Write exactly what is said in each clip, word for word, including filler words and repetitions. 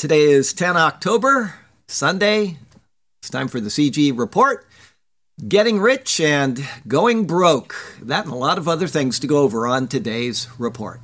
Today is the tenth of October, Sunday. It's time for the C G Report. Getting rich and going broke. That and a lot of other things to go over on today's report.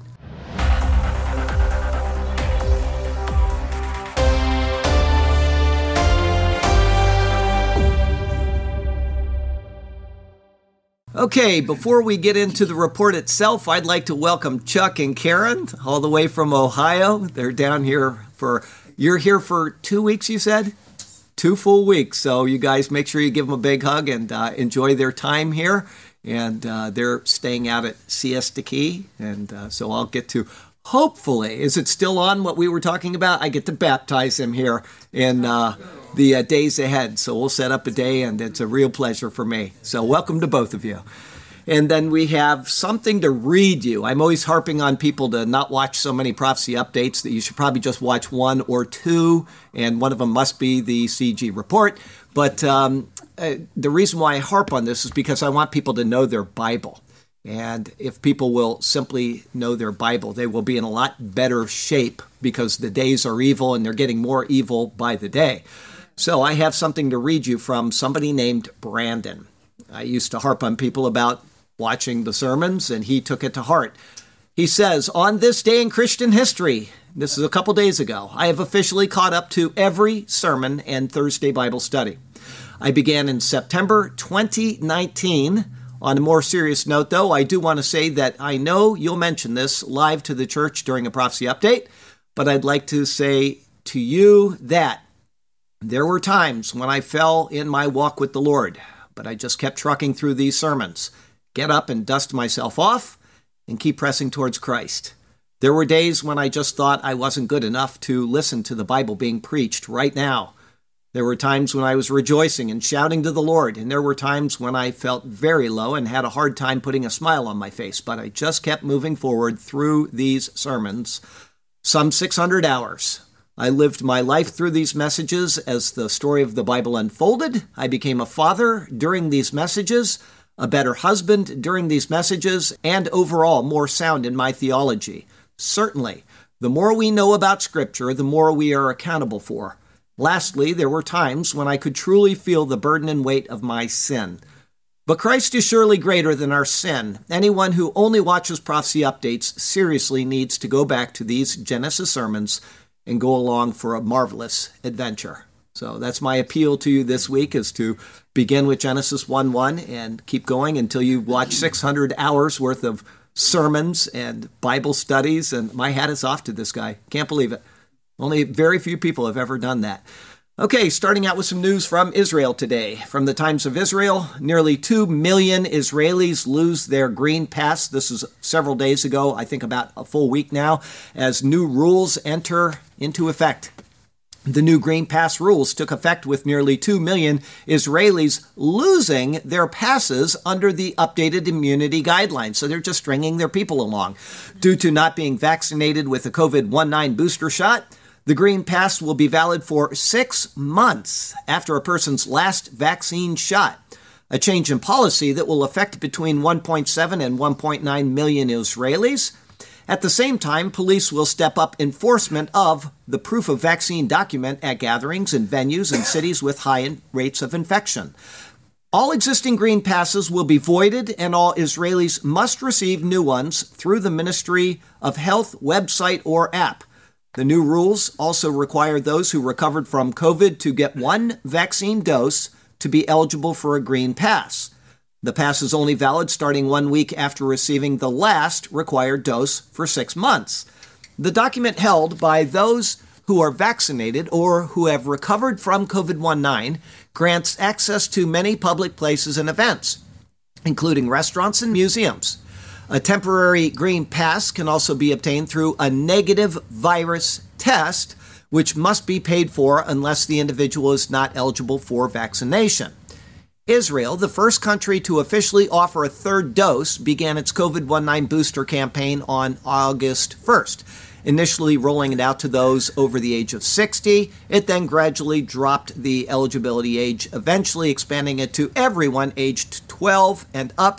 Okay, before we get into the report itself, I'd like to welcome Chuck and Karen all the way from Ohio. They're down here for, you're here for two weeks, you said? Two full weeks. So you guys make sure you give them a big hug and uh, enjoy their time here. And uh, they're staying out at Siesta Key. And uh, so I'll get to, hopefully, is it still on what we were talking about? I get to baptize him here in uh, the uh, days ahead. So we'll set up a day and it's a real pleasure for me. So welcome to both of you. And then we have something to read you. I'm always harping on people to not watch so many prophecy updates, that you should probably just watch one or two, and one of them must be the C G Report. But um, uh, the reason why I harp on this is because I want people to know their Bible. And if people will simply know their Bible, they will be in a lot better shape, because the days are evil and they're getting more evil by the day. So I have something to read you from somebody named Brandon. I used to harp on people about watching the sermons, and he took it to heart. He says, on this day in Christian history, this is a couple days ago, I have officially caught up to every sermon and Thursday Bible study. I began in September twenty nineteen. On a more serious note, though, I do want to say that I know you'll mention this live to the church during a prophecy update, but I'd like to say to you that there were times when I fell in my walk with the Lord, but I just kept trucking through these sermons. Get up and dust myself off and keep pressing towards Christ. There were days when I just thought I wasn't good enough to listen to the Bible being preached right now. There were times when I was rejoicing and shouting to the Lord, and there were times when I felt very low and had a hard time putting a smile on my face, but I just kept moving forward through these sermons. Some six hundred hours. I lived my life through these messages as the story of the Bible unfolded. I became a father during these messages, a better husband during these messages, and overall more sound in my theology. Certainly, the more we know about Scripture, the more we are accountable for. Lastly, there were times when I could truly feel the burden and weight of my sin. But Christ is surely greater than our sin. Anyone who only watches prophecy updates seriously needs to go back to these Genesis sermons and go along for a marvelous adventure. So that's my appeal to you this week, is to begin with Genesis one one and keep going until you watch six hundred hours worth of sermons and Bible studies. And my hat is off to this guy. Can't believe it. Only very few people have ever done that. Okay, starting out with some news from Israel today. From the Times of Israel, nearly two million Israelis lose their green pass. This is several days ago, I think about a full week now, as new rules enter into effect. The new Green Pass rules took effect with nearly two million Israelis losing their passes under the updated immunity guidelines. So they're just stringing their people along. Due to not being vaccinated with the COVID nineteen booster shot, the Green Pass will be valid for six months after a person's last vaccine shot. A change in policy that will affect between one point seven and one point nine million Israelis. At the same time, police will step up enforcement of the proof of vaccine document at gatherings and venues in cities with high rates of infection. All existing green passes will be voided, and all Israelis must receive new ones through the Ministry of Health website or app. The new rules also require those who recovered from COVID to get one vaccine dose to be eligible for a green pass. The pass is only valid starting one week after receiving the last required dose for six months. The document held by those who are vaccinated or who have recovered from COVID nineteen grants access to many public places and events, including restaurants and museums. A temporary green pass can also be obtained through a negative virus test, which must be paid for unless the individual is not eligible for vaccination. Israel, the first country to officially offer a third dose, began its COVID nineteen booster campaign on August first, initially rolling it out to those over the age of sixty. It then gradually dropped the eligibility age, eventually expanding it to everyone aged twelve and up,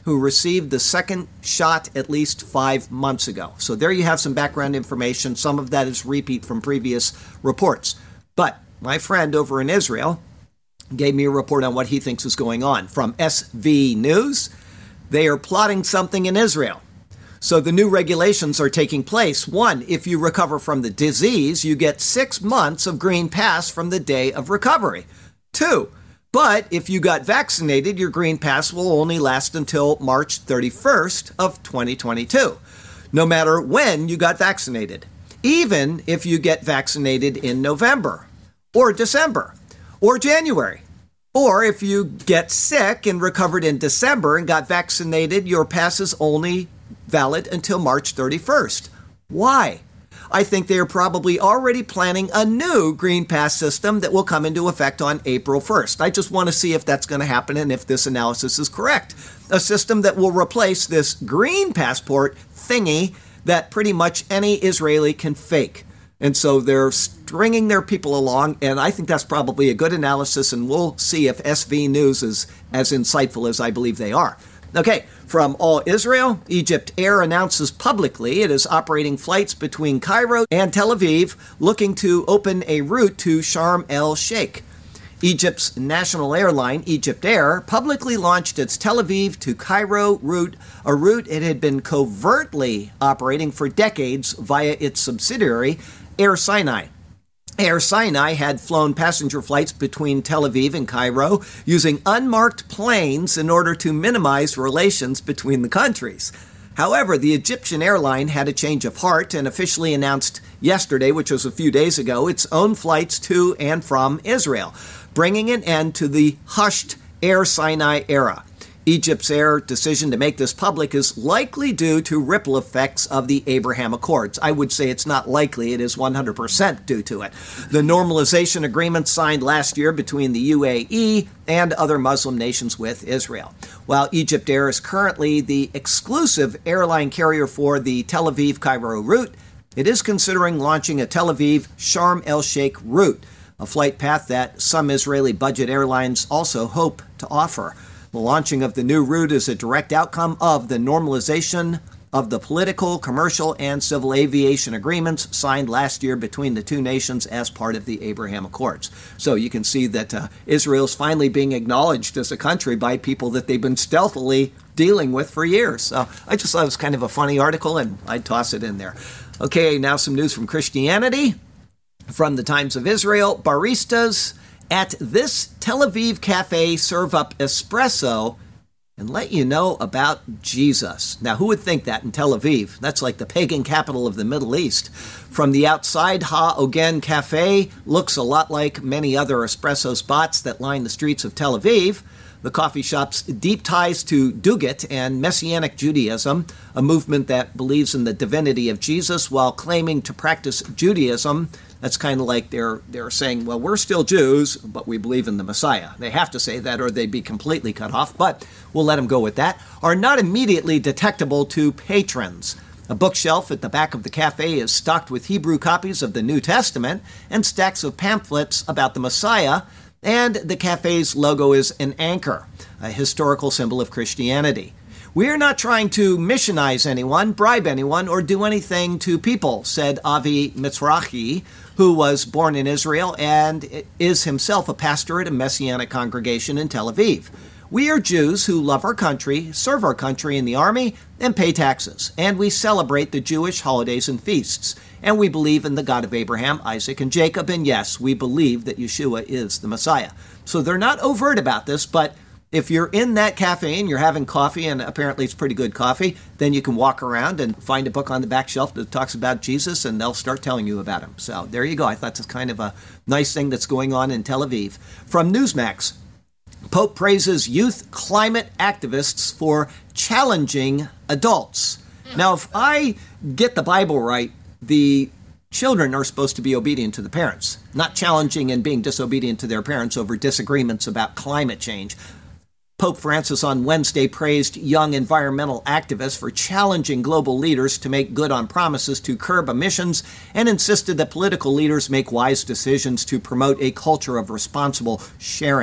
who received the second shot at least five months ago. So there you have some background information. Some of that is repeat from previous reports. But my friend over in Israel gave me a report on what he thinks is going on. From S V News, they are plotting something in Israel. So the new regulations are taking place. One, if you recover from the disease, you get six months of green pass from the day of recovery. Two, but if you got vaccinated, your green pass will only last until March thirty-first of twenty twenty-two, no matter when you got vaccinated, even if you get vaccinated in November or December or January. Or if you get sick and recovered in December and got vaccinated, your pass is only valid until March thirty-first. Why? I think they are probably already planning a new Green Pass system that will come into effect on April first. I just want to see if that's going to happen and if this analysis is correct. A system that will replace this green passport thingy that pretty much any Israeli can fake. And so they're stringing their people along, and I think that's probably a good analysis, and we'll see if S V News is as insightful as I believe they are. Okay, from All Israel, Egypt Air announces publicly it is operating flights between Cairo and Tel Aviv, looking to open a route to Sharm el-Sheikh. Egypt's national airline, Egypt Air, publicly launched its Tel Aviv to Cairo route, a route it had been covertly operating for decades via its subsidiary, Air Sinai. Air Sinai had flown passenger flights between Tel Aviv and Cairo using unmarked planes in order to minimize relations between the countries. However, the Egyptian airline had a change of heart and officially announced yesterday, which was a few days ago, its own flights to and from Israel, bringing an end to the hushed Air Sinai era. Egypt's Air decision to make this public is likely due to ripple effects of the Abraham Accords. I would say it's not likely, it is one hundred percent due to it. The normalization agreement signed last year between the U A E and other Muslim nations with Israel. While Egypt Air is currently the exclusive airline carrier for the Tel Aviv-Cairo route, it is considering launching a Tel Aviv-Sharm el-Sheikh route, a flight path that some Israeli budget airlines also hope to offer. The launching of the new route is a direct outcome of the normalization of the political, commercial, and civil aviation agreements signed last year between the two nations as part of the Abraham Accords. So you can see that uh, Israel's finally being acknowledged as a country by people that they've been stealthily dealing with for years. So I just thought it was kind of a funny article, and I'd toss it in there. Okay, now some news from Christianity. From the Times of Israel, baristas at this Tel Aviv cafe serve up espresso and let you know about Jesus. Now, who would think that in Tel Aviv? That's like the pagan capital of the Middle East. From the outside, Ha Ogen Cafe looks a lot like many other espresso spots that line the streets of Tel Aviv. The coffee shop's deep ties to Dugat and Messianic Judaism, a movement that believes in the divinity of Jesus while claiming to practice Judaism. That's kind of like they're they're saying, well, we're still Jews, but we believe in the Messiah. They have to say that or they'd be completely cut off, but we'll let them go with that. Are not immediately detectable to patrons. A bookshelf at the back of the cafe is stocked with Hebrew copies of the New Testament and stacks of pamphlets about the Messiah, and the cafe's logo is an anchor, a historical symbol of Christianity. We're not trying to missionize anyone, bribe anyone, or do anything to people, said Avi Mizrahi, who was born in Israel and is himself a pastor at a Messianic congregation in Tel Aviv. We are Jews who love our country, serve our country in the army, and pay taxes. And we celebrate the Jewish holidays and feasts. And we believe in the God of Abraham, Isaac, and Jacob. And yes, we believe that Yeshua is the Messiah. So they're not overt about this, but if you're in that cafe and you're having coffee, and apparently it's pretty good coffee, then you can walk around and find a book on the back shelf that talks about Jesus, and they'll start telling you about him. So there you go. I thought that's kind of a nice thing that's going on in Tel Aviv. From Newsmax, Pope praises youth climate activists for challenging adults. Now, if I get the Bible right, the children are supposed to be obedient to the parents, not challenging and being disobedient to their parents over disagreements about climate change. Pope Francis on Wednesday praised young environmental activists for challenging global leaders to make good on promises to curb emissions and insisted that political leaders make wise decisions to promote a culture of responsible sharing.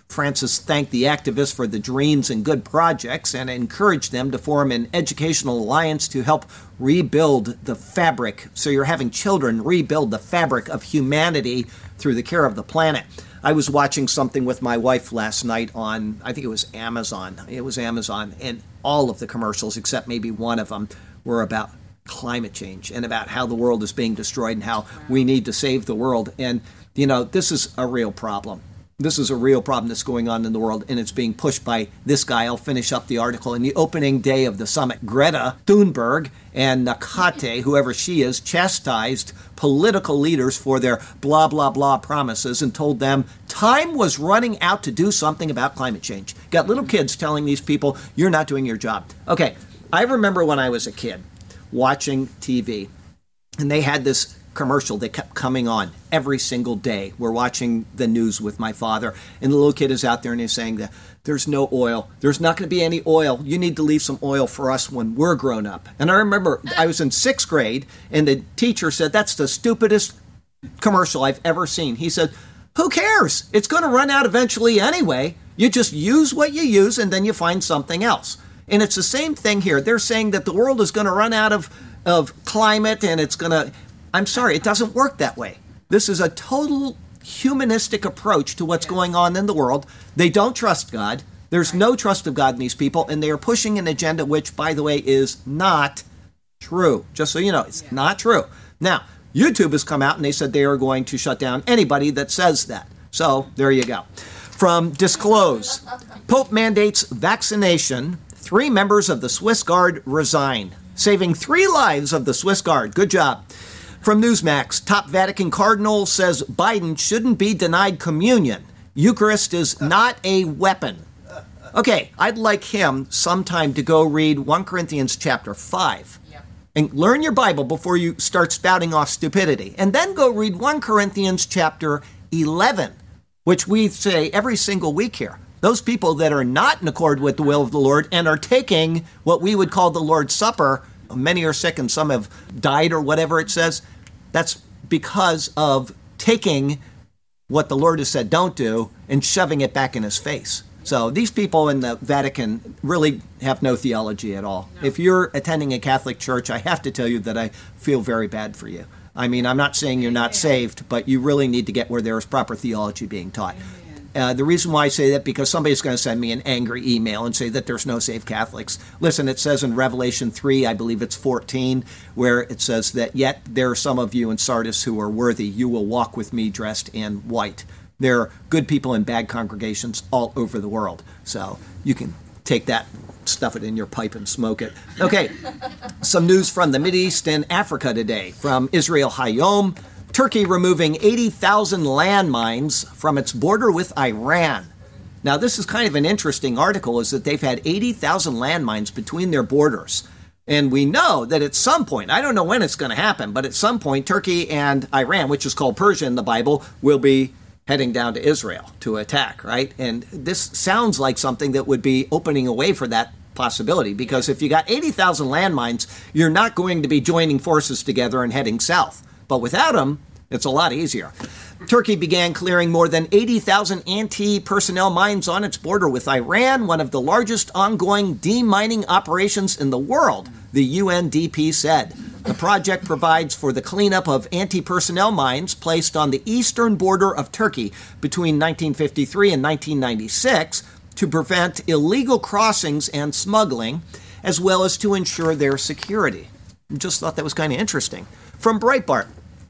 Francis thanked the activists for the dreams and good projects and encouraged them to form an educational alliance to help rebuild the fabric. So you're having children rebuild the fabric of humanity through the care of the planet. I was watching something with my wife last night on, I think it was Amazon. It was Amazon, and all of the commercials, except maybe one of them, were about climate change and about how the world is being destroyed and how we need to save the world. And, you know, this is a real problem. This is a real problem that's going on in the world, and it's being pushed by this guy. I'll finish up the article. In the opening day of the summit, Greta Thunberg and Nakate, whoever she is, chastised political leaders for their blah, blah, blah promises and told them time was running out to do something about climate change. Got little kids telling these people, you're not doing your job. Okay, I remember when I was a kid watching T V, and they had this commercial that kept coming on every single day. We're watching the news with my father, and the little kid is out there and he's saying that there's no oil. There's not going to be any oil. You need to leave some oil for us when we're grown up. And I remember I was in sixth grade, and the teacher said, that's the stupidest commercial I've ever seen. He said, who cares? It's going to run out eventually anyway. You just use what you use, and then you find something else. And it's the same thing here. They're saying that the world is going to run out of, of climate, and it's going to... I'm sorry, it doesn't work that way. This is a total humanistic approach to what's going on in the world. They don't trust God. There's no trust of God in these people, and they are pushing an agenda which, by the way, is not true. Just so you know, it's not true. Now, YouTube has come out, and they said they are going to shut down anybody that says that. So, there you go. From Disclose, Pope mandates vaccination. Three members of the Swiss Guard resign, saving three lives of the Swiss Guard. Good job. From Newsmax, top Vatican cardinal says Biden shouldn't be denied communion. Eucharist is not a weapon. Okay, I'd like him sometime to go read First Corinthians chapter five. Yep. And learn your Bible before you start spouting off stupidity. And then go read First Corinthians chapter eleven, which we say every single week here. Those people that are not in accord with the will of the Lord and are taking what we would call the Lord's Supper, many are sick and some have died or whatever it says, that's because of taking what the Lord has said don't do and shoving it back in his face. So these people in the Vatican really have no theology at all. No. If you're attending a Catholic church, I have to tell you that I feel very bad for you. I mean, I'm not saying you're not saved, but you really need to get where there is proper theology being taught. Uh, the reason why I say that, because somebody's going to send me an angry email and say that there's no saved Catholics. Listen, it says in Revelation three, I believe it's fourteen, where it says that yet there are some of you in Sardis who are worthy. You will walk with me dressed in white. There are good people in bad congregations all over the world. So you can take that, stuff it in your pipe and smoke it. Okay, some news from the Mideast and Africa today. From Israel Hayom, Turkey removing eighty thousand landmines from its border with Iran. Now, this is kind of an interesting article, is that they've had eighty thousand landmines between their borders. And we know that at some point, I don't know when it's going to happen, but at some point, Turkey and Iran, which is called Persia in the Bible, will be heading down to Israel to attack, right? And this sounds like something that would be opening a way for that possibility, because if you got eighty thousand landmines, you're not going to be joining forces together and heading south. But without them, it's a lot easier. Turkey began clearing more than eighty thousand anti-personnel mines on its border with Iran, one of the largest ongoing demining operations in the world, the U N D P said. The project provides for the cleanup of anti-personnel mines placed on the eastern border of Turkey between nineteen fifty-three and nineteen ninety-six to prevent illegal crossings and smuggling, as well as to ensure their security. I just thought that was kind of interesting. From Breitbart,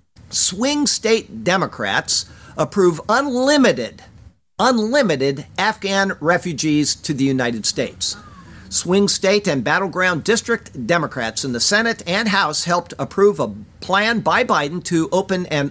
swing state Democrats approve unlimited, unlimited Afghan refugees to the United States. Swing state and battleground district Democrats in the Senate and House helped approve a plan by Biden to open an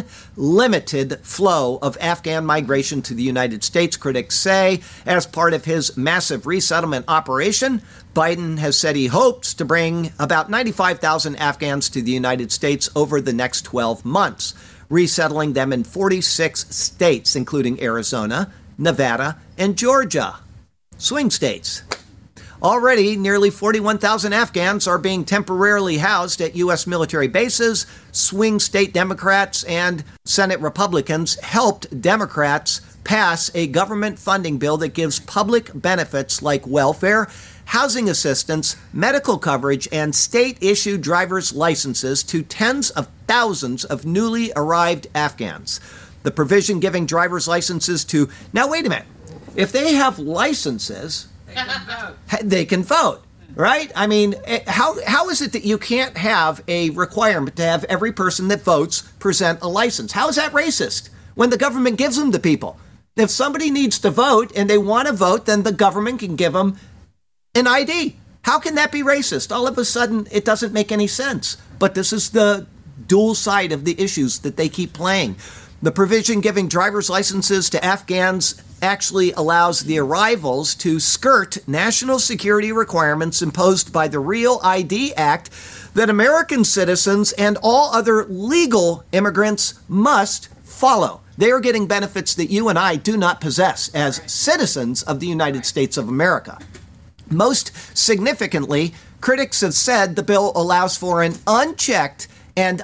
unlimited flow of Afghan migration to the United States, critics say. As part of his massive resettlement operation, Biden has said he hopes to bring about ninety-five thousand Afghans to the United States over the next twelve months, resettling them in forty-six states, including Arizona, Nevada, and Georgia. Swing states. Already, nearly forty-one thousand Afghans are being temporarily housed at U S military bases. Swing state Democrats and Senate Republicans helped Democrats pass a government funding bill that gives public benefits like welfare, housing assistance, medical coverage, and state-issued driver's licenses to tens of thousands of newly arrived Afghans. The provision giving driver's licenses to... Now, wait a minute. If they have licenses, they can vote. They can vote. Right? I mean, how how is it that you can't have a requirement to have every person that votes present a license? How is that racist when the government gives them to people? If somebody needs to vote and they want to vote, then the government can give them an I D. How can that be racist? All of a sudden, it doesn't make any sense. But this is the dual side of the issues that they keep playing. The provision giving driver's licenses to Afghans actually allows the arrivals to skirt national security requirements imposed by the Real I D Act that American citizens and all other legal immigrants must follow. They are getting benefits that you and I do not possess as citizens of the United States of America. Most significantly, critics have said the bill allows for an unchecked and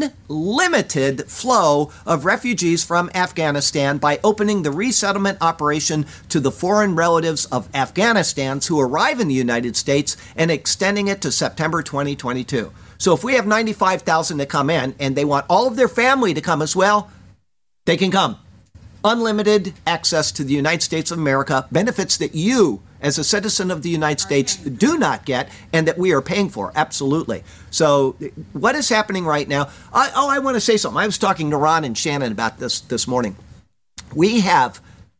unlimited flow of refugees from Afghanistan by opening the resettlement operation to the foreign relatives of Afghanistans who arrive in the United States and extending it to September twenty twenty-two. So if we have ninety-five thousand to come in and they want all of their family to come as well, they can come. Unlimited access to the United States of America, benefits that you, as a citizen of the United States, do not get and that we are paying for. Absolutely. So what is happening right now? I, oh, I want to say something. I was talking to Ron and Shannon about this this morning. We have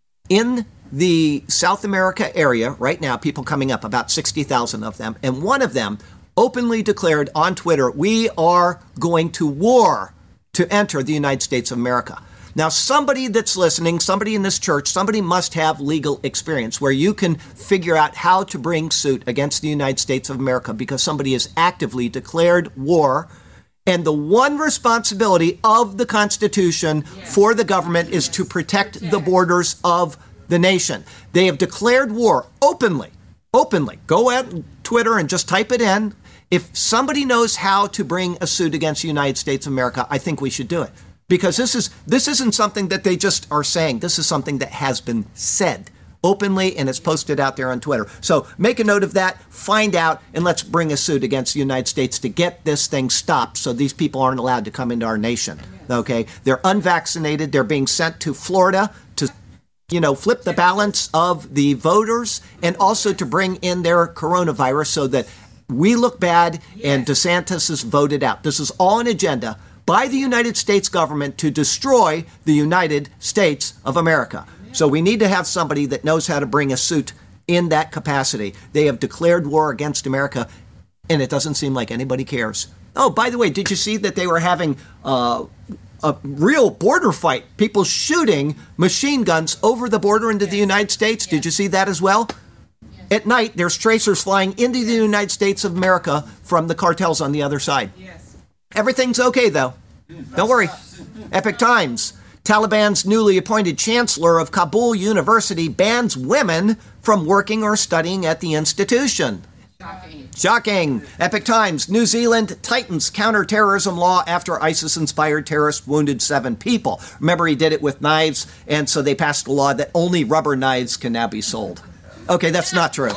in the South America area right now, people coming up, about sixty thousand of them. And one of them openly declared on Twitter, we are going to war to enter the United States of America. Now, somebody that's listening, somebody in this church, somebody must have legal experience where you can figure out how to bring suit against the United States of America because somebody has actively declared war. And the one responsibility of the Constitution yes. for the government is to protect the borders of the nation. They have declared war openly, openly. Go on Twitter and just type it in. If somebody knows how to bring a suit against the United States of America, I think we should do it. Because this is this isn't something that they just are saying. This is something that has been said openly and it's posted out there on Twitter. So make a note of that, find out, and let's bring a suit against the United States to get this thing stopped so these people aren't allowed to come into our nation. Okay? They're unvaccinated. They're being sent to Florida to, you know, flip the balance of the voters and also to bring in their coronavirus so that we look bad and DeSantis is voted out. This is all an agenda by the United States government to destroy the United States of America. So we need to have somebody that knows how to bring a suit in that capacity. They have declared war against America, and it doesn't seem like anybody cares. Oh, by the way, did you see that they were having uh, a real border fight? People shooting machine guns over the border into yes. the United States. Yes. Did you see that as well? Yes. At night, there's tracers flying into the United States of America from the cartels on the other side. Yes. Everything's okay, though. Don't worry. Epic Times. Taliban's newly appointed chancellor of Kabul University bans women from working or studying at the institution. Shocking. Shocking. Epic Times. New Zealand tightens counterterrorism law after ISIS-inspired terrorist wounded seven people. Remember, he did it with knives, and so they passed a law that only rubber knives can now be sold. Okay, that's not true.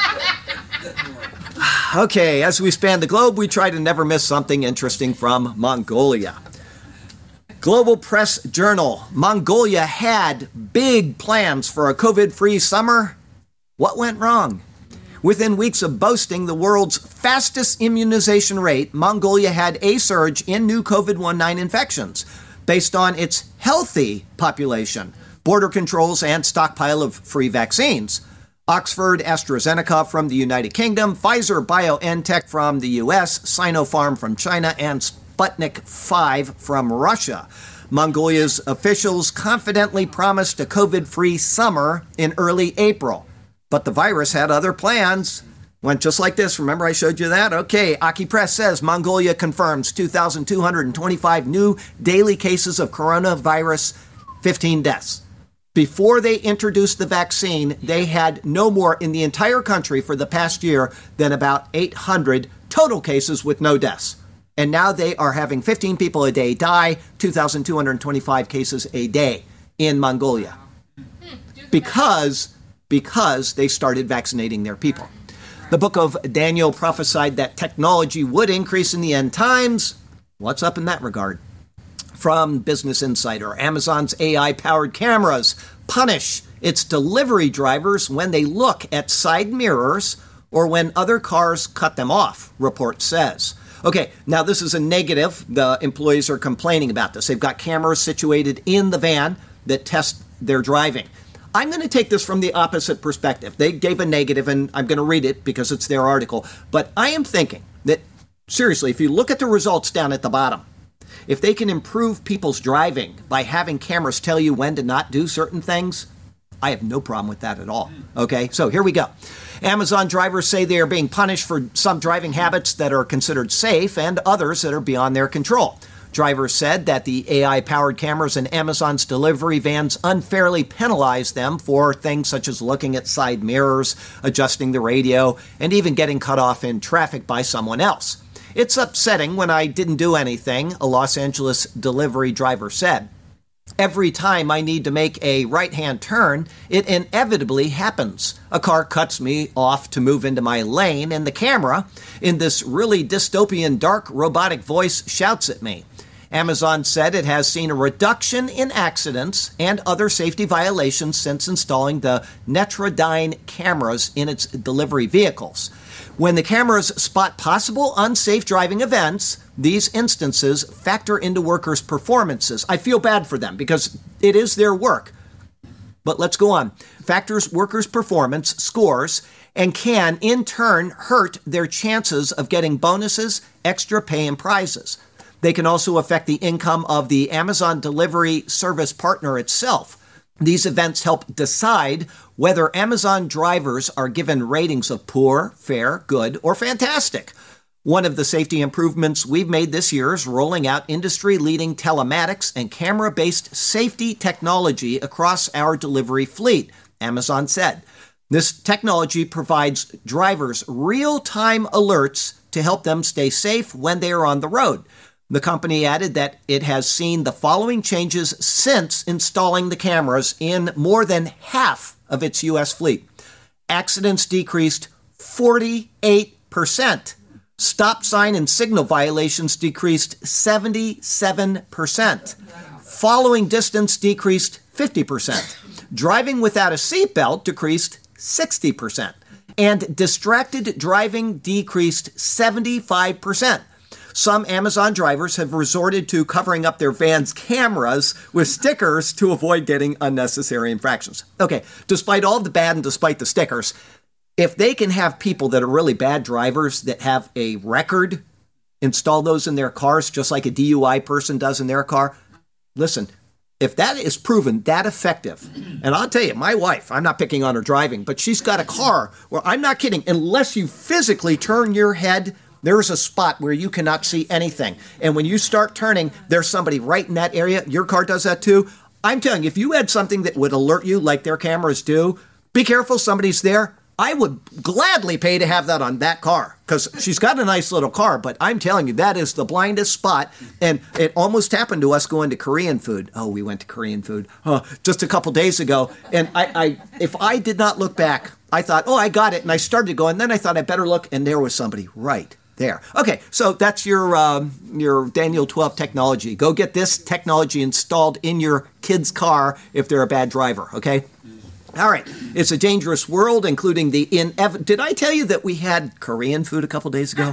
Okay, as we span the globe, we try to never miss something interesting from Mongolia. Global Press Journal. Mongolia had big plans for a COVID-free summer. What went wrong? Within weeks of boasting the world's fastest immunization rate, Mongolia had a surge in new COVID nineteen infections based on its healthy population, border controls, and stockpile of free vaccines. Oxford AstraZeneca from the United Kingdom, Pfizer BioNTech from the U S, Sinopharm from China, and Sputnik five from Russia. Mongolia's officials confidently promised a COVID-free summer in early April. But the virus had other plans. Went just like this. Remember I showed you that? Okay, Aki Press says Mongolia confirms two thousand two hundred twenty-five new daily cases of coronavirus, fifteen deaths. Before they introduced the vaccine, they had no more in the entire country for the past year than about eight hundred total cases with no deaths. And now they are having fifteen people a day die, two thousand two hundred twenty-five cases a day in Mongolia. because, because they started vaccinating their people. The book of Daniel prophesied that technology would increase in the end times. What's up in that regard? From Business Insider, Amazon's A I-powered cameras punish its delivery drivers when they look at side mirrors or when other cars cut them off, report says. Okay, now this is a negative. The employees are complaining about this. They've got cameras situated in the van that test their driving. I'm going to take this from the opposite perspective. They gave a negative, and I'm going to read it because it's their article. But I am thinking that, seriously, if you look at the results down at the bottom, if they can improve people's driving by having cameras tell you when to not do certain things, I have no problem with that at all. Okay, so here we go. Amazon drivers say they are being punished for some driving habits that are considered safe and others that are beyond their control. Drivers said that the A I-powered cameras in Amazon's delivery vans unfairly penalize them for things such as looking at side mirrors, adjusting the radio, and even getting cut off in traffic by someone else. It's upsetting when I didn't do anything, a Los Angeles delivery driver said. Every time I need to make a right-hand turn, it inevitably happens. A car cuts me off to move into my lane, and the camera, in this really dystopian dark robotic voice, shouts at me. Amazon said it has seen a reduction in accidents and other safety violations since installing the Netradyne cameras in its delivery vehicles. When the cameras spot possible unsafe driving events, these instances factor into workers' performances. I feel bad for them because it is their work. But let's go on. Factors workers' performance scores and can, in turn, hurt their chances of getting bonuses, extra pay, and prizes. They can also affect the income of the Amazon delivery service partner itself. These events help decide whether Amazon drivers are given ratings of poor, fair, good, or fantastic. One of the safety improvements we've made this year is rolling out industry-leading telematics and camera-based safety technology across our delivery fleet, Amazon said. This technology provides drivers real-time alerts to help them stay safe when they are on the road. The company added that it has seen the following changes since installing the cameras in more than half of its U S fleet. Accidents decreased forty-eight percent. Stop sign and signal violations decreased seventy-seven percent. Following distance decreased fifty percent. Driving without a seatbelt decreased sixty percent. And distracted driving decreased seventy-five percent. Some Amazon drivers have resorted to covering up their van's cameras with stickers to avoid getting unnecessary infractions. Okay, despite all the bad and despite the stickers, if they can have people that are really bad drivers that have a record install those in their cars just like a D U I person does in their car, listen, if that is proven that effective, and I'll tell you, my wife, I'm not picking on her driving, but she's got a car where, I'm not kidding, unless you physically turn your head, there's a spot where you cannot see anything. And when you start turning, there's somebody right in that area. Your car does that too. I'm telling you, if you had something that would alert you like their cameras do, be careful, somebody's there. I would gladly pay to have that on that car because she's got a nice little car, but I'm telling you, that is the blindest spot. And it almost happened to us going to Korean food. Oh, we went to Korean food uh, just a couple days ago. And I, I, if I did not look back, I thought, oh, I got it. And I started to go, and then I thought I better look, and there was somebody right there. Okay, so that's your um, your Daniel twelve technology. Go get this technology installed in your kid's car if they're a bad driver, okay? All right, it's a dangerous world, including the inev- Did I tell you that we had Korean food a couple days ago?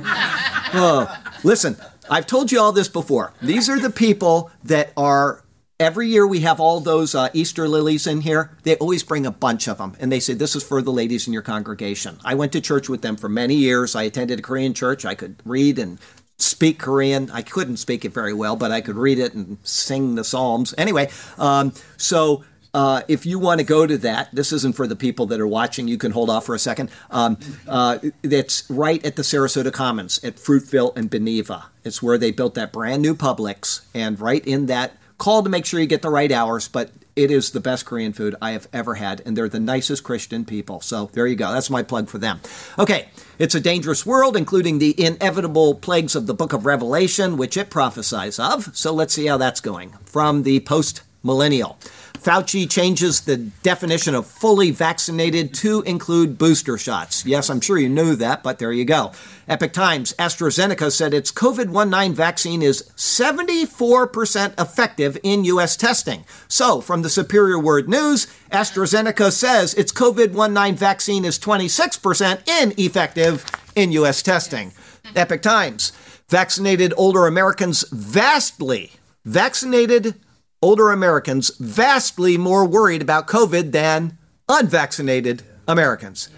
Oh, listen, I've told you all this before. These are the people that are, every year we have all those uh, Easter lilies in here. They always bring a bunch of them, and they say, this is for the ladies in your congregation. I went to church with them for many years. I attended a Korean church. I could read and speak Korean. I couldn't speak it very well, but I could read it and sing the Psalms. Anyway, um, so... Uh, if you want to go to that, this isn't for the people that are watching. You can hold off for a second. Um, uh, it's right at the Sarasota Commons at Fruitville and Beneva. It's where they built that brand new Publix, and right in that, call to make sure you get the right hours, but it is the best Korean food I have ever had, and they're the nicest Christian people. So there you go. That's my plug for them. Okay, it's a dangerous world, including the inevitable plagues of the book of Revelation, which it prophesies of. So let's see how that's going. From the Post Millennial. Fauci changes the definition of fully vaccinated to include booster shots. Yes, I'm sure you knew that, but there you go. Epoch Times, AstraZeneca said its COVID nineteen vaccine is seventy-four percent effective in U S testing. So, from the Superior Word News, AstraZeneca says its COVID nineteen vaccine is twenty-six percent ineffective in U S testing. Epoch Times, vaccinated older Americans vastly, vaccinated older Americans vastly more worried about COVID than unvaccinated Americans.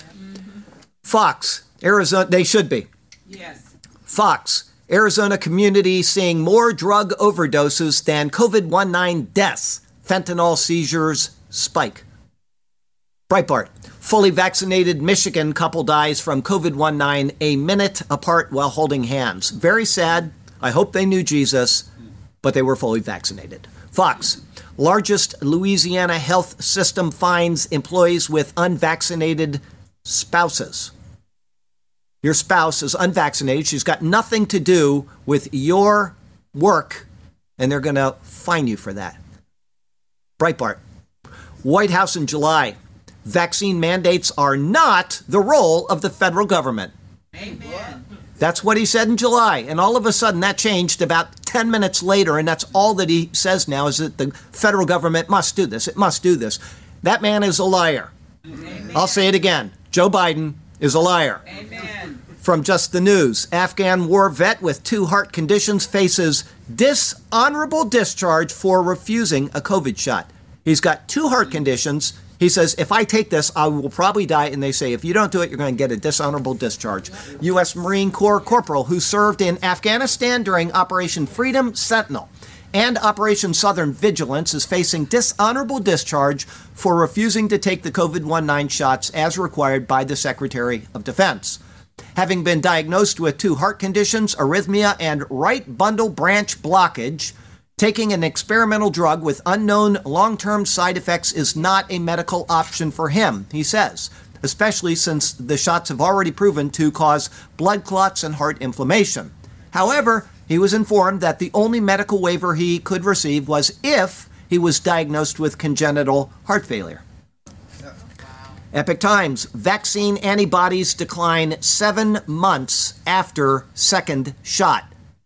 Fox, Arizona, they should be. Yes. Fox, Arizona community seeing more drug overdoses than COVID nineteen deaths. Fentanyl seizures spike. Breitbart, fully vaccinated Michigan couple dies from COVID nineteen a minute apart while holding hands. Very sad. I hope they knew Jesus, but they were fully vaccinated. Fox, largest Louisiana health system fines employees with unvaccinated spouses. Your spouse is unvaccinated. She's got nothing to do with your work, and they're going to fine you for that. Breitbart, White House in July. Vaccine mandates are not the role of the federal government. Amen. That's what he said in July. And all of a sudden that changed about ten minutes later. And that's all that he says now is that the federal government must do this. It must do this. That man is a liar. Amen. I'll say it again. Joe Biden is a liar. Amen. From Just the News, Afghan war vet with two heart conditions faces dishonorable discharge for refusing a COVID shot. He's got two heart conditions. He says, if I take this, I will probably die. And they say, if you don't do it, you're going to get a dishonorable discharge. U S Marine Corps corporal who served in Afghanistan during Operation Freedom Sentinel and Operation Southern Vigilance is facing dishonorable discharge for refusing to take the COVID nineteen shots as required by the Secretary of Defense. Having been diagnosed with two heart conditions, arrhythmia, and right bundle branch blockage, taking an experimental drug with unknown long-term side effects is not a medical option for him, he says, especially since the shots have already proven to cause blood clots and heart inflammation. However, he was informed that the only medical waiver he could receive was if he was diagnosed with congenital heart failure. Epoch Times, vaccine antibodies decline seven months after second shot.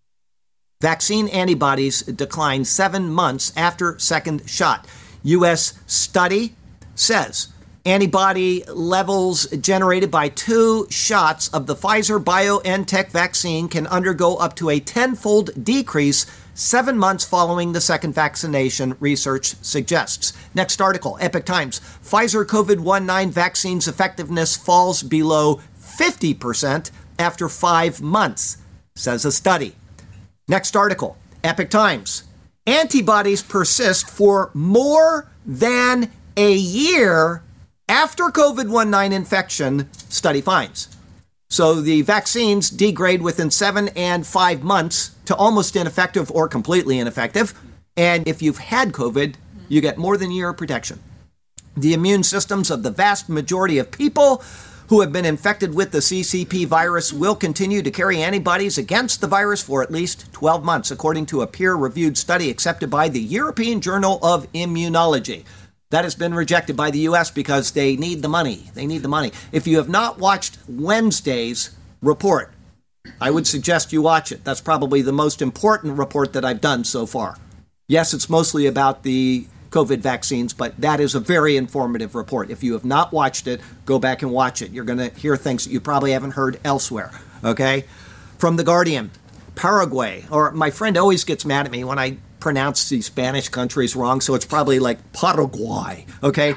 Vaccine antibodies decline seven months after second shot. U S study says antibody levels generated by two shots of the Pfizer-BioNTech vaccine can undergo up to a tenfold decrease seven months following the second vaccination, research suggests. Next article, Epoch Times. Pfizer COVID nineteen vaccine's effectiveness falls below fifty percent after five months, says a study. Next article, Epoch Times. Antibodies persist for more than a year after COVID nineteen infection, study finds. So the vaccines degrade within seven and five months to almost ineffective or completely ineffective. And if you've had COVID, you get more than a year of protection. The immune systems of the vast majority of people who have been infected with the C C P virus will continue to carry antibodies against the virus for at least twelve months, according to a peer-reviewed study accepted by the European Journal of Immunology. That has been rejected by the U S because they need the money. They need the money. If you have not watched Wednesday's report, I would suggest you watch it. That's probably the most important report that I've done so far. Yes, it's mostly about the COVID vaccines, but that is a very informative report. If you have not watched it, go back and watch it. You're going to hear things that you probably haven't heard elsewhere, okay? From The Guardian, Paraguay, or my friend always gets mad at me when I pronounce these Spanish countries wrong, so it's probably like Paraguay, okay?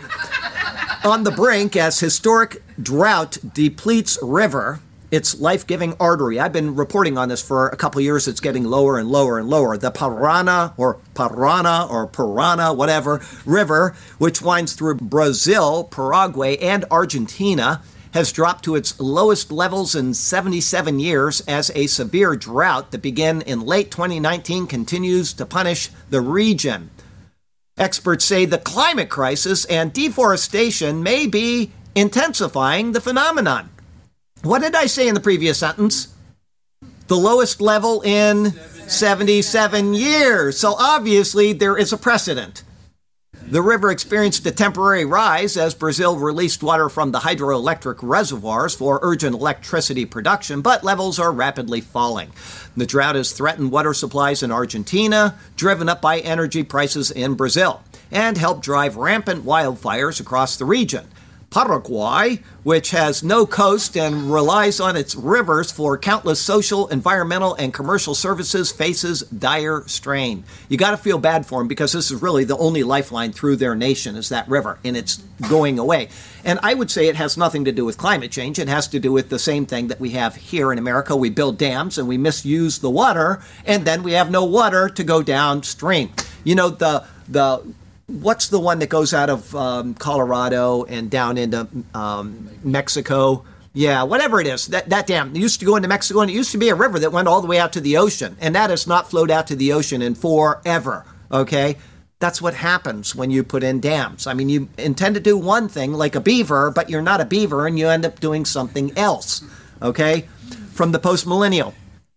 On the brink as historic drought depletes river, its life-giving artery. I've been reporting on this for a couple of years. It's getting lower and lower and lower. The Parana or Parana or Parana, whatever, river, which winds through Brazil, Paraguay, and Argentina, has dropped to its lowest levels in seventy-seven years as a severe drought that began in late twenty nineteen continues to punish the region. Experts say the climate crisis and deforestation may be intensifying the phenomenon. What did I say in the previous sentence? The lowest level in seventy-seven years. So obviously there is a precedent. The river experienced a temporary rise as Brazil released water from the hydroelectric reservoirs for urgent electricity production, but levels are rapidly falling. The drought has threatened water supplies in Argentina, driven up by energy prices in Brazil, and helped drive rampant wildfires across the region. Paraguay, which has no coast and relies on its rivers for countless social, environmental, and commercial services, faces dire strain. You got to feel bad for them because this is really the only lifeline through their nation is that river, and it's going away. And I would say it has nothing to do with climate change. It has to do with the same thing that we have here in America. We build dams and we misuse the water, and then we have no water to go downstream. You know, the the What's the one that goes out of um, Colorado and down into um, Mexico? Yeah, whatever it is, that, that dam. It used to go into Mexico, and it used to be a river that went all the way out to the ocean, and that has not flowed out to the ocean in forever, okay? That's what happens when you put in dams. I mean, you intend to do one thing, like a beaver, but you're not a beaver, and you end up doing something else, okay? From the post-millennial,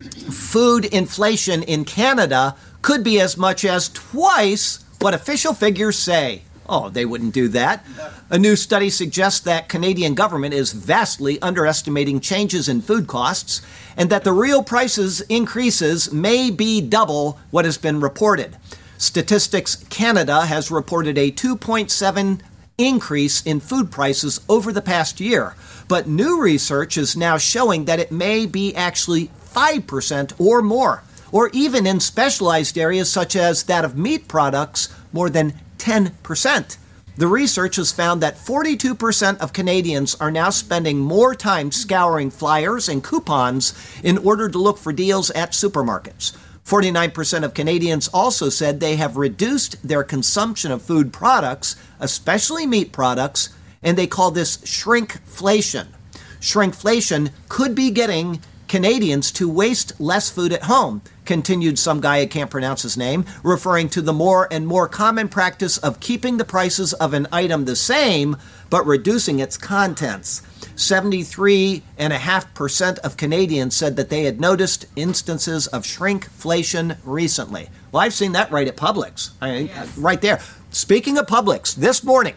food inflation in Canada could be as much as twice what official figures say. Oh, they wouldn't do that. A new study suggests that Canadian government is vastly underestimating changes in food costs and that the real prices increases may be double what has been reported. Statistics Canada has reported a two point seven increase in food prices over the past year, but new research is now showing that it may be actually five percent or more, or even in specialized areas such as that of meat products, more than ten percent. The research has found that forty-two percent of Canadians are now spending more time scouring flyers and coupons in order to look for deals at supermarkets. forty-nine percent of Canadians also said they have reduced their consumption of food products, especially meat products, and they call this shrinkflation. Shrinkflation could be getting Canadians to waste less food at home, continued some guy, I can't pronounce his name, referring to the more and more common practice of keeping the prices of an item the same, but reducing its contents. seventy-three point five percent of Canadians said that they had noticed instances of shrinkflation recently. Well, I've seen that right at Publix. I mean, yes. Right there. Speaking of Publix, this morning,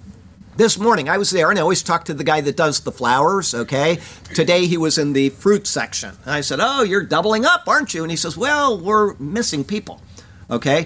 This morning, I was there, and I always talk to the guy that does the flowers, okay? Today, he was in the fruit section. And I said, oh, you're doubling up, aren't you? And he says, well, we're missing people, okay?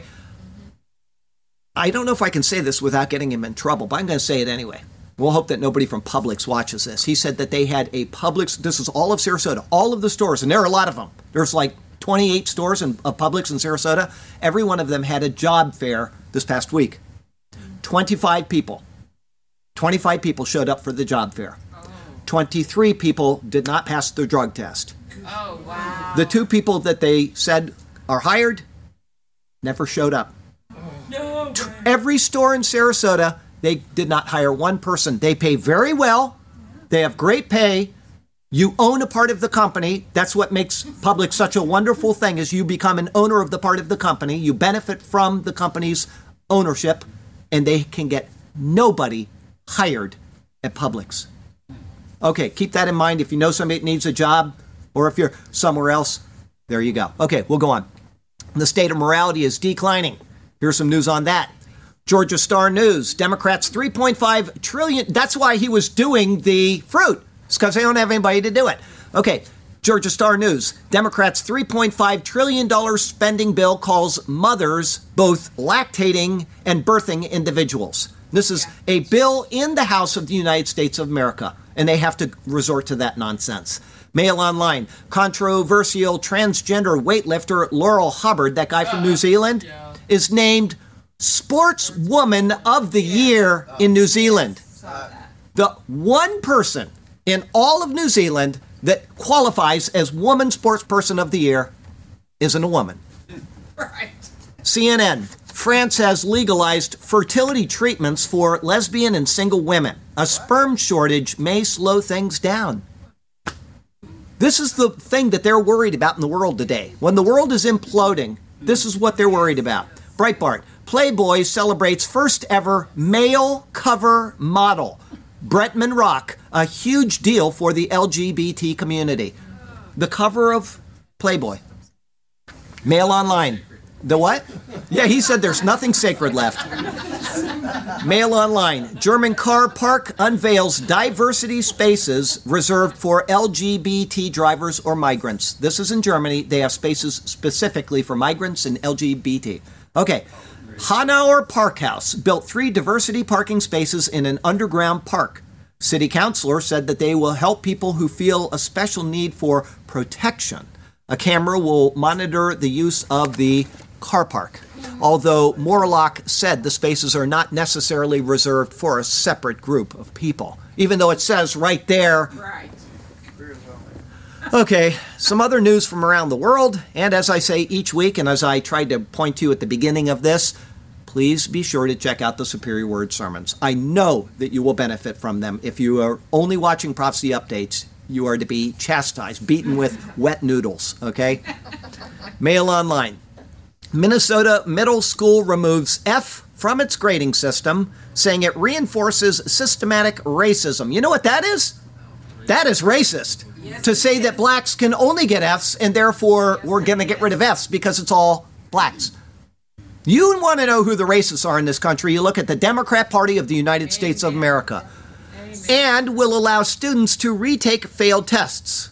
I don't know if I can say this without getting him in trouble, but I'm going to say it anyway. We'll hope that nobody from Publix watches this. He said that they had a Publix, this is all of Sarasota, all of the stores, and there are a lot of them. There's like twenty-eight stores in uh, Publix in Sarasota. Every one of them had a job fair this past week. twenty-five people. twenty-five people showed up for the job fair. Oh. twenty-three people did not pass the drug test. Oh, wow. The two people that they said are hired never showed up. No. Every store in Sarasota, they did not hire one person. They pay very well. They have great pay. You own a part of the company. That's what makes Publix such a wonderful thing, is you become an owner of the part of the company. You benefit from the company's ownership, and they can get nobody hired at Publix. Okay, keep that in mind. If you know somebody that needs a job, or if you're somewhere else, there you go. Okay, we'll go on. The state of morality is declining. Here's some news on that. Georgia Star News, Democrats three point five trillion. That's why he was doing the fruit. It's because they don't have anybody to do it. Okay, Georgia Star News, Democrats three point five trillion dollars spending bill calls mothers both lactating and birthing individuals. This is a bill in the House of the United States of America, and they have to resort to that nonsense. Mail Online, controversial transgender weightlifter Laurel Hubbard, that guy from New Zealand, yeah. is named Sportswoman of the Year in New Zealand. The one person in all of New Zealand that qualifies as Woman Sportsperson of the Year isn't a woman. Right. C N N. France has legalized fertility treatments for lesbian and single women. A sperm shortage may slow things down. This is the thing that they're worried about in the world today. When the world is imploding, this is what they're worried about. Breitbart. Playboy celebrates first ever male cover model. Bretman Rock, a huge deal for the L G B T community. The cover of Playboy. Mail Online. The what? Yeah, he said there's nothing sacred left. Mail Online. German car park unveils diversity spaces reserved for L G B T drivers or migrants. This is in Germany. They have spaces specifically for migrants and L G B T. Okay. Hanauer Parkhaus built three diversity parking spaces in an underground park. City councilor said that they will help people who feel a special need for protection. A camera will monitor the use of the car park. Although Morlock said the spaces are not necessarily reserved for a separate group of people, even though it says right there. Right. Okay, some other news from around the world, and as I say each week, and as I tried to point to at the beginning of this, please be sure to check out the Superior Word sermons. I know that you will benefit from them. If you are only watching Prophecy Updates, you are to be chastised, beaten with wet noodles, okay? Mail Online. Minnesota Middle School removes F from its grading system, saying it reinforces systematic racism. You know what that is? That is racist. Yes, to say that blacks can only get Fs, and therefore we're going to get rid of Fs because it's all blacks. You want to know who the racists are in this country, you look at the Democrat Party of the United States of America, and will allow students to retake failed tests.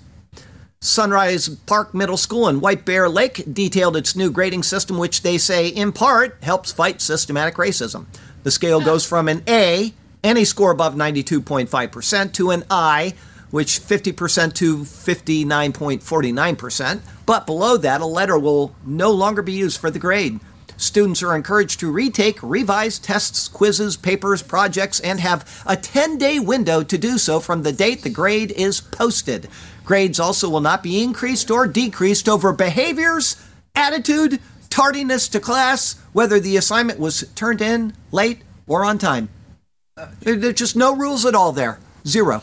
Sunrise Park Middle School in White Bear Lake detailed its new grading system, which they say, in part, helps fight systematic racism. The scale goes from an A, any score above ninety-two point five percent, to an I, which fifty percent to fifty-nine point four nine percent. But below that, a letter will no longer be used for the grade. Students are encouraged to retake, revise tests, quizzes, papers, projects, and have a ten-day window to do so from the date the grade is posted. Grades also will not be increased or decreased over behaviors, attitude, tardiness to class, whether the assignment was turned in late or on time. There's just no rules at all there. Zero.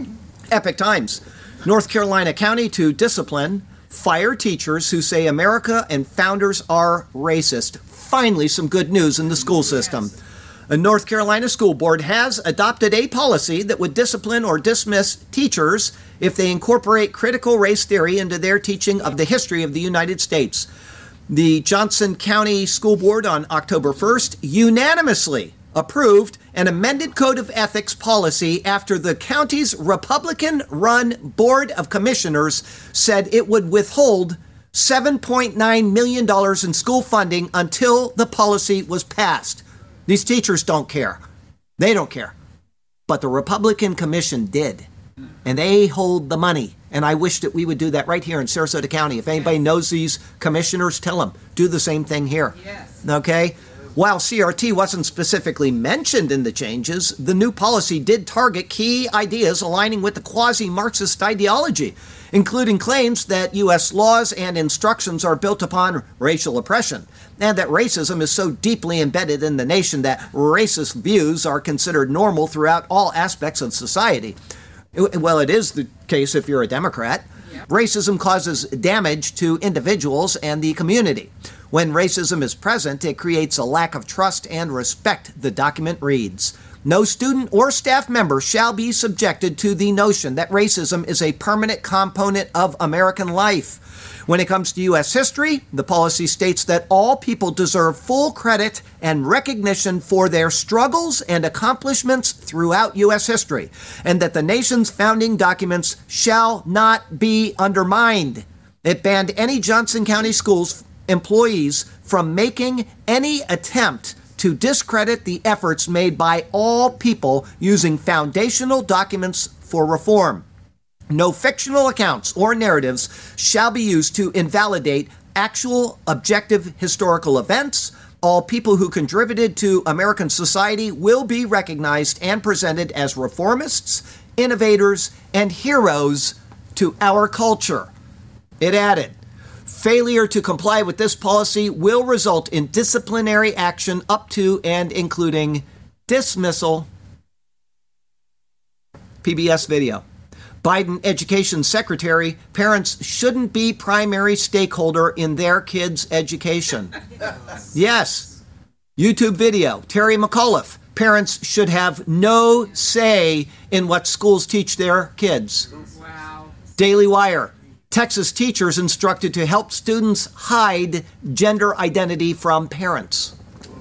Epic Times. North Carolina County to discipline, fire teachers who say America and founders are racist. Finally, some good news in the school system. A North Carolina school board has adopted a policy that would discipline or dismiss teachers if they incorporate critical race theory into their teaching of the history of the United States. The Johnson County School Board on October first unanimously approved an amended code of ethics policy after the county's Republican-run Board of Commissioners said it would withhold seven point nine million dollars in school funding until the policy was passed. These teachers don't care. They don't care. But the Republican Commission did. And they hold the money. And I wish that we would do that right here in Sarasota County. If anybody knows these commissioners, tell them. Do the same thing here. Yes. Okay? While C R T wasn't specifically mentioned in the changes, the new policy did target key ideas aligning with the quasi-Marxist ideology, including claims that U S laws and instructions are built upon racial oppression, and that racism is so deeply embedded in the nation that racist views are considered normal throughout all aspects of society. Well, it is the case if you're a Democrat. Racism causes damage to individuals and the community. When racism is present, it creates a lack of trust and respect, the document reads. No student or staff member shall be subjected to the notion that racism is a permanent component of American life. When it comes to U S history, the policy states that all people deserve full credit and recognition for their struggles and accomplishments throughout U S history, and that the nation's founding documents shall not be undermined. It banned any Johnson County Schools employees from making any attempt to discredit the efforts made by all people using foundational documents for reform. No fictional accounts or narratives shall be used to invalidate actual objective historical events. All people who contributed to American society will be recognized and presented as reformists, innovators, and heroes to our culture. It added, failure to comply with this policy will result in disciplinary action up to and including dismissal. P B S video. Biden Education Secretary, parents shouldn't be primary stakeholder in their kids' education. Yes. YouTube video. Terry McAuliffe, parents should have no say in what schools teach their kids. Wow. Daily Wire. Texas teachers instructed to help students hide gender identity from parents.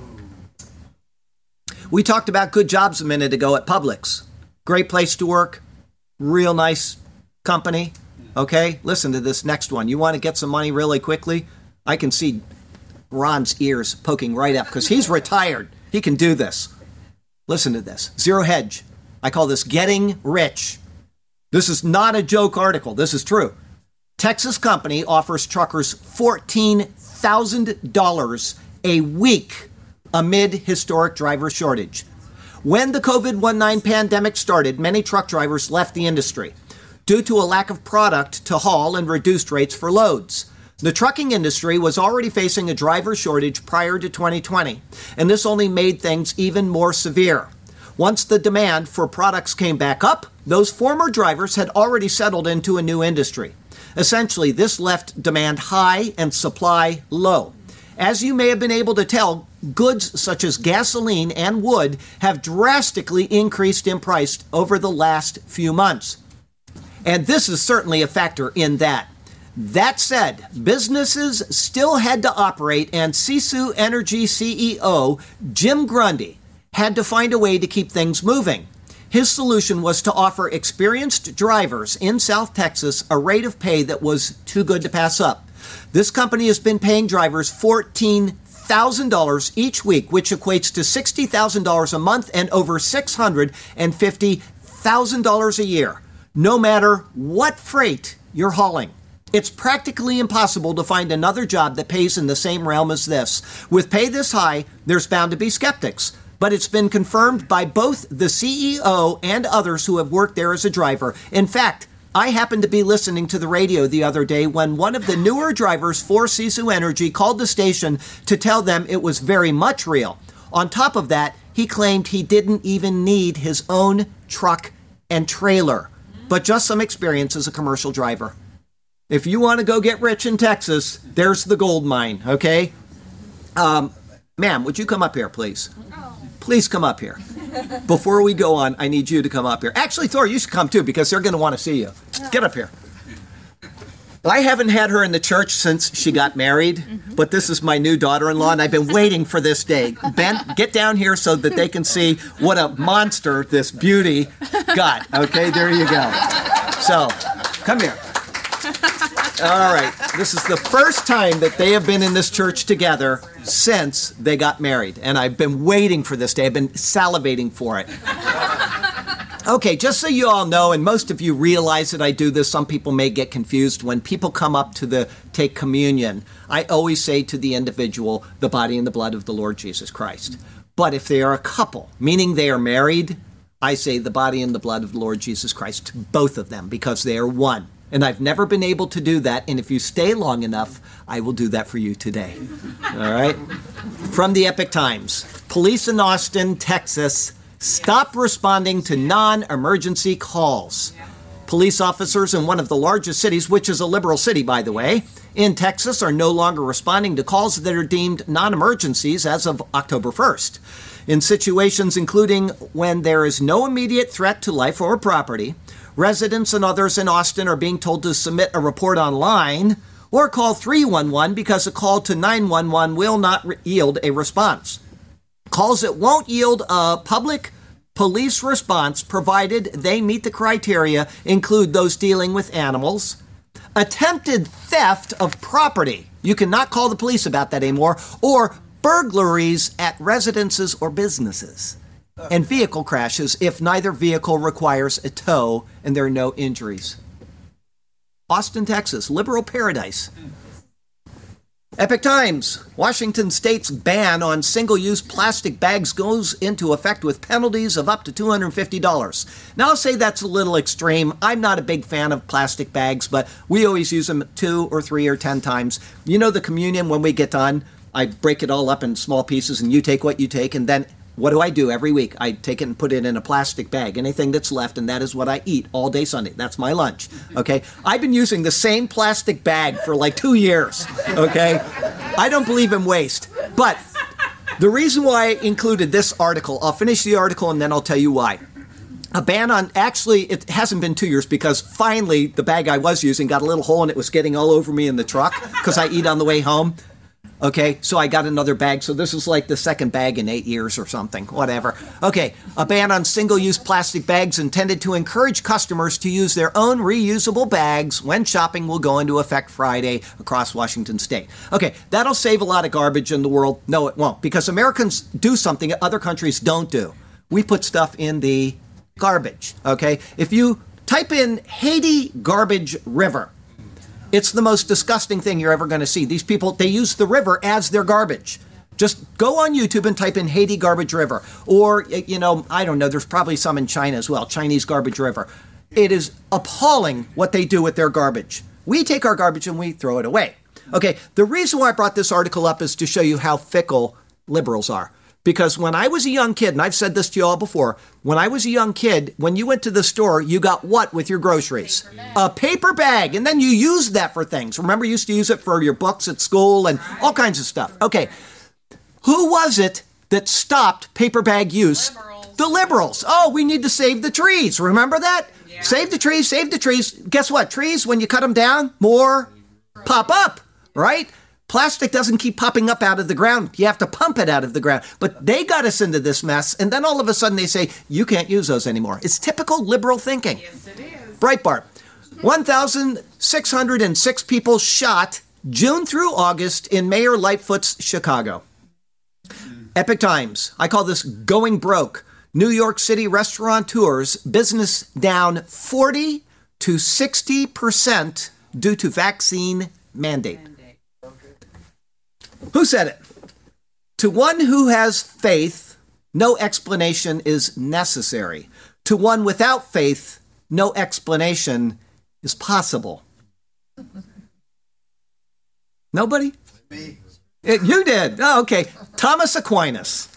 We talked about good jobs a minute ago at Publix. Great place to work, real nice company. Okay, listen to this next one. You want to get some money really quickly? I can see Ron's ears poking right up because he's retired. He can do this. Listen to this. Zero Hedge. I call this Getting Rich. This is not a joke article. This is true. Texas company offers truckers fourteen thousand dollars a week amid historic driver shortage. When the COVID nineteen pandemic started, many truck drivers left the industry due to a lack of product to haul and reduced rates for loads. The trucking industry was already facing a driver shortage prior to twenty twenty, and this only made things even more severe. Once the demand for products came back up, those former drivers had already settled into a new industry. Essentially, this left demand high and supply low. As you may have been able to tell, goods such as gasoline and wood have drastically increased in price over the last few months. And this is certainly a factor in that. That said, businesses still had to operate, and Sisu Energy C E O Jim Grundy had to find a way to keep things moving. His solution was to offer experienced drivers in South Texas a rate of pay that was too good to pass up. This company has been paying drivers fourteen thousand dollars each week, which equates to sixty thousand dollars a month and over six hundred fifty thousand dollars a year, no matter what freight you're hauling. It's practically impossible to find another job that pays in the same realm as this. With pay this high, there's bound to be skeptics. But it's been confirmed by both the C E O and others who have worked there as a driver. In fact, I happened to be listening to the radio the other day when one of the newer drivers for Sisu Energy called the station to tell them it was very much real. On top of that, he claimed he didn't even need his own truck and trailer, but just some experience as a commercial driver. If you want to go get rich in Texas, there's the gold mine, okay? Um, ma'am, would you come up here, please? Please come up here. Before we go on, I need you to come up here. Actually, Thor, you should come too because they're going to want to see you. Get up here. I haven't had her in the church since she got married, but this is my new daughter-in-law, and I've been waiting for this day. Ben, get down here so that they can see what a monster this beauty got. Okay, there you go. So, come here. All right, this is the first time that they have been in this church together since they got married, and I've been waiting for this day. I've been salivating for it. Okay, just so you all know, and most of you realize that I do this, some people may get confused. When people come up to the take communion, I always say to the individual, the body and the blood of the Lord Jesus Christ. But if they are a couple, meaning they are married, I say the body and the blood of the Lord Jesus Christ to both of them because they are one. And I've never been able to do that, and if you stay long enough, I will do that for you today. All right? From the Epic Times, police in Austin, Texas, stop responding to non-emergency calls. Police officers in one of the largest cities, which is a liberal city, by the way, in Texas, are no longer responding to calls that are deemed non-emergencies as of October first. In situations including when there is no immediate threat to life or property, residents and others in Austin are being told to submit a report online or call three one one because a call to nine one one will not re- yield a response. Calls that won't yield a public police response, provided they meet the criteria, include those dealing with animals, attempted theft of property. You cannot call the police about that anymore, or burglaries at residences or businesses, and vehicle crashes if neither vehicle requires a tow and there are no injuries. Austin, Texas, liberal paradise. Epic Times, Washington State's ban on single-use plastic bags goes into effect with penalties of up to two hundred fifty dollars. Now, I'll say that's a little extreme. I'm not a big fan of plastic bags, but we always use them two or three or ten times. You know the communion, when we get done, I break it all up in small pieces, and you take what you take, and then what do I do every week? I take it and put it in a plastic bag, anything that's left, and that is what I eat all day Sunday. That's my lunch, okay? I've been using the same plastic bag for like two years, okay? I don't believe in waste. But the reason why I included this article, I'll finish the article and then I'll tell you why. A ban on, actually, it hasn't been two years because finally the bag I was using got a little hole and it was getting all over me in the truck because I eat on the way home. Okay, so I got another bag. So this is like the second bag in eight years or something, whatever. Okay, a ban on single-use plastic bags intended to encourage customers to use their own reusable bags when shopping will go into effect Friday across Washington state. Okay, that'll save a lot of garbage in the world. No, it won't, because Americans do something other countries don't do. We put stuff in the garbage, okay? If you type in Haiti garbage river, it's the most disgusting thing you're ever going to see. These people, they use the river as their garbage. Just go on YouTube and type in Haiti garbage river. Or, you know, I don't know, there's probably some in China as well, Chinese garbage river. It is appalling what they do with their garbage. We take our garbage and we throw it away. Okay, the reason why I brought this article up is to show you how fickle liberals are. Because when I was a young kid, and I've said this to you all before, when I was a young kid, when you went to the store, you got what with your groceries? Paper a paper bag. And then you used that for things. Remember, you used to use it for your books at school and all kinds of stuff. Okay. Who was it that stopped paper bag use? Liberals. The liberals. Oh, we need to save the trees. Remember that? Yeah. Save the trees, save the trees. Guess what? Trees, when you cut them down, more pop up, right? Plastic doesn't keep popping up out of the ground. You have to pump it out of the ground. But they got us into this mess, and then all of a sudden they say, you can't use those anymore. It's typical liberal thinking. Yes, it is. Breitbart. one thousand six hundred six people shot June through August in Mayor Lightfoot's Chicago. Epic Times. I call this going broke. New York City restaurateurs, business down forty to sixty percent due to vaccine mandate. Who said it? To one who has faith, no explanation is necessary. To one without faith, no explanation is possible. Nobody? Me. It, you did. Oh, okay. Thomas Aquinas.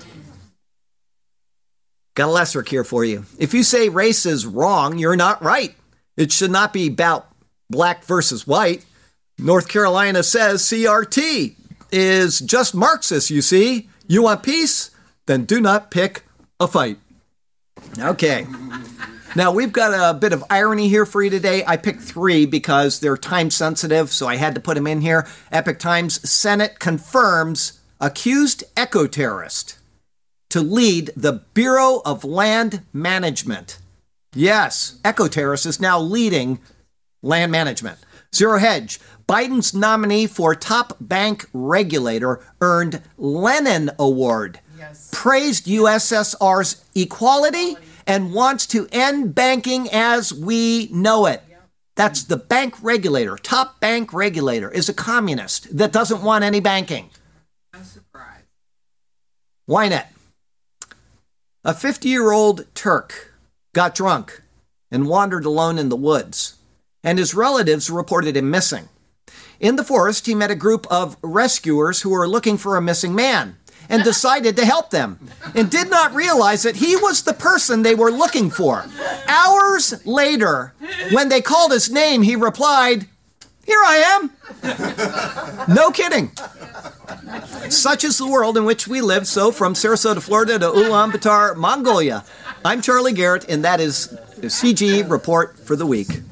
Got a lesser here for you. If you say race is wrong, you're not right. It should not be about black versus white. North Carolina says C R T is just Marxist, you see. You want peace? Then do not pick a fight. Okay. Now, we've got a bit of irony here for you today. I picked three because they're time sensitive, so I had to put them in here. Epic Times, Senate confirms accused eco-terrorist to lead the Bureau of Land Management. Yes, eco-terrorist is now leading land management. Zero Hedge, Biden's nominee for top bank regulator earned Lenin Award, Yes. praised U S S R's equality, and wants to end banking as we know it. That's the bank regulator. Top bank regulator is a communist that doesn't want any banking. No surprise. Ynet. A fifty-year-old Turk got drunk and wandered alone in the woods, and his relatives reported him missing. In the forest, he met a group of rescuers who were looking for a missing man and decided to help them, and did not realize that he was the person they were looking for. Hours later, when they called his name, he replied, "Here I am." No kidding. Such is the world in which we live. So from Sarasota, Florida to Ulaanbaatar, Mongolia, I'm Charlie Garrett, and that is the C G Report for the week.